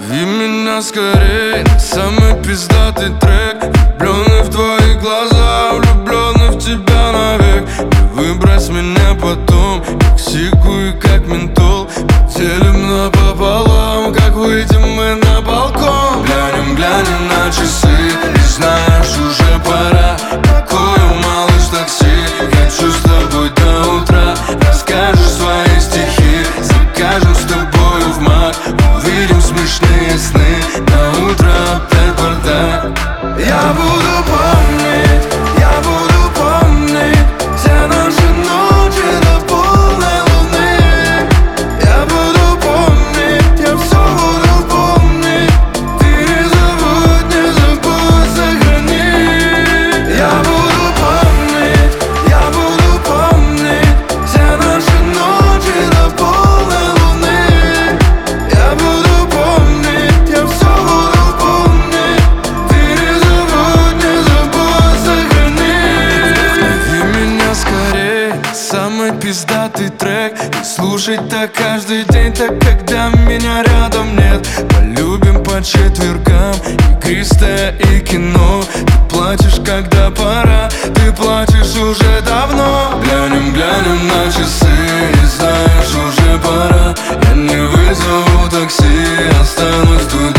Зови меня скорей на самый пиздатый трек. Влюбленный в твои глаза, влюбленный в тебя навек. Не выбрось меня потом, как сику и как ментол. Поделим напополам, как выйдем мы на балкон. Глянем на часы, и знаешь, уже пора. Какой малыш такси, хочу с тобой до утра. Расскажешь свои стихи, закажем с тобою в МАК. Увидим смешные сны, на утро опять бардак. Я буду помнить, я буду помнить все наши ночи до полной луны. Я буду помнить, я все буду помнить. Ты не забудь, сохрани. Я буду помнить все наши ночи до полной луны. Я буду помнить, я все буду помнить. Ты не забудь, сохрани. Зови меня скорей, самый пиздатый трек. И слушать так каждый день, так когда меня рядом нет. Полюбим по четвергам, игристое и кино. Ты плачешь, когда пора, ты плачешь уже давно. Глянем на часы, и знаешь, уже пора. Я не вызову такси, останусь тут